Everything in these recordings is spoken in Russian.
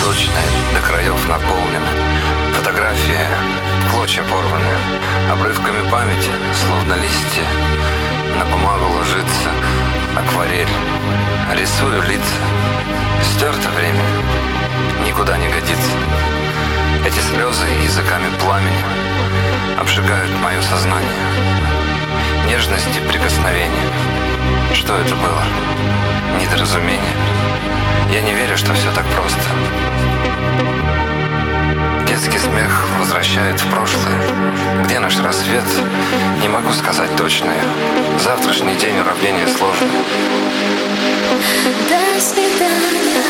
сочные, до краев наполнены. Фотографии в клочья порваны, обрывками памяти, словно листья. На бумагу ложится акварель. Рисую лица, стерто время, никуда не годится. Эти слезы языками пламени обжигают мое сознание. Нежности прикосновения. Что это было? Недоразумение. Я не верю, что все так просто. Детский смех возвращает в прошлое. Где наш рассвет? Не могу сказать точно. Завтрашний день уравнение сложное. До свидания.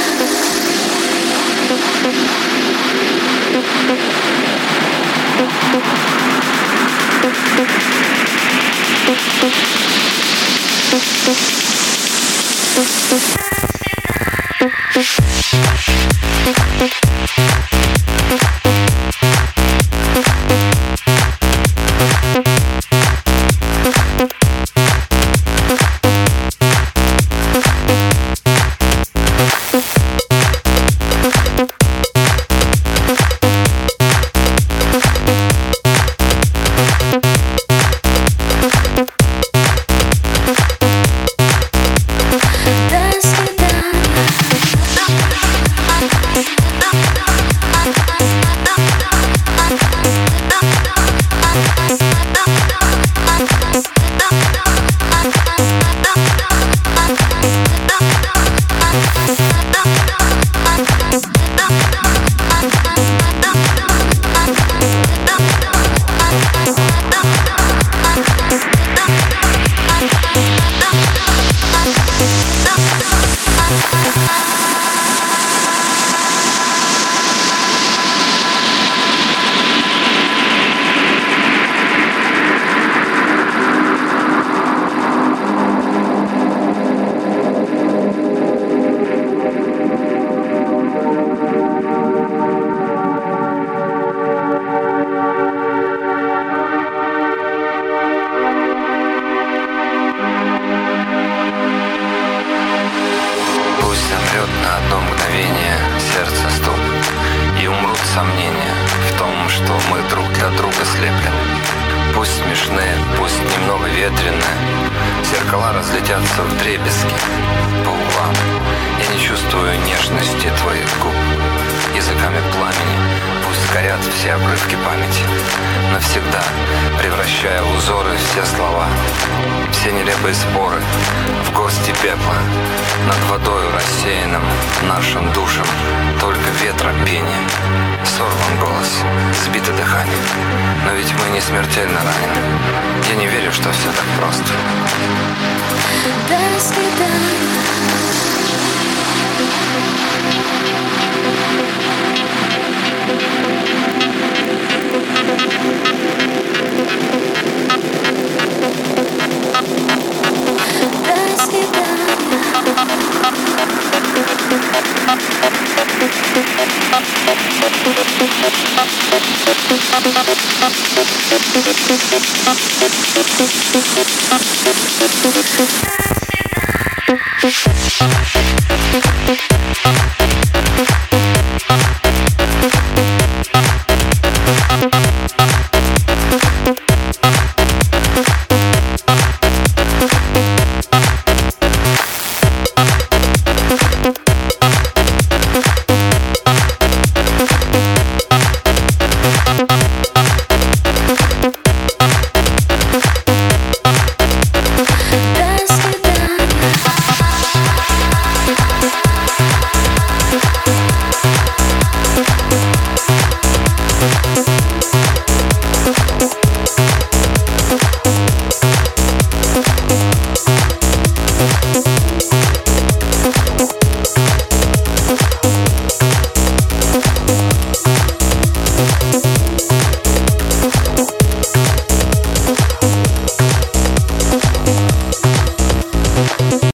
На одно мгновение сердце стук, и умрут сомнения в том, что мы друг для друга слеплены. Пусть смешные, пусть немного ветреные, зеркала разлетятся вдребезги по углам. Я не чувствую нежности твоих губ. Языками пламени пусть горят все обрывки памяти, навсегда превращая в узоры все слова, все нелепые споры в горсти пепла. Над водою рассеянным нашим душам только ветра пение. Сорван голос, сбито дыхание, но ведь мы не смертельно ранены. Я не верю, что все так просто. До свидания. До свидания.